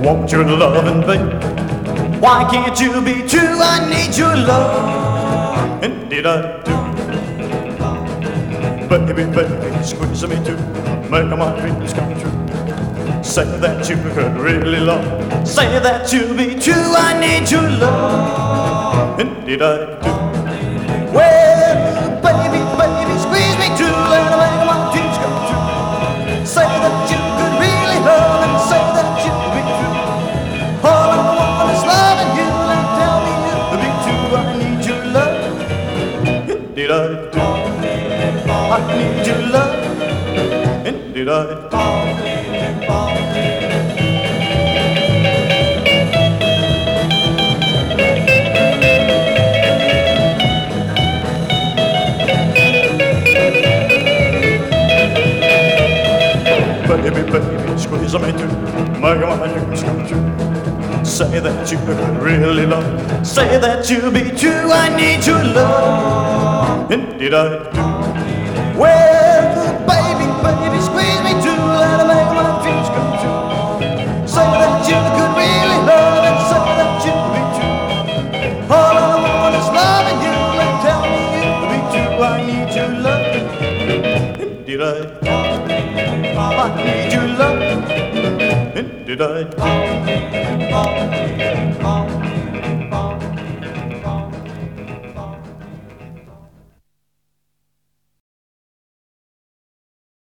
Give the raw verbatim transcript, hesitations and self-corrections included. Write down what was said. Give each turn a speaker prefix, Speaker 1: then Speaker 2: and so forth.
Speaker 1: want your loving, babe. Why can't you be true? I need your love. And did I do? Baby, baby, squeeze me too, make my dreams come true. Say that you could really love, say that you be true. I need your love. And did I do? Well, baby, baby, squeeze me too, and make my dreams come true. Say that you could really love, and say that you be true. All I want is loving you, and tell me you be true. I need your love. And did I do? I need your love. And did I do? Baby, baby, squeeze me too, make my dreams come true. Say that you really love, say that you be true. I need your love. And did I do? Well, baby, baby, squeeze me too, and make my dreams come true. Say that you could really love, and say that you be true. All I want is loving you, and tell me you be true. I need your love. And did I do? I need your love. And did I?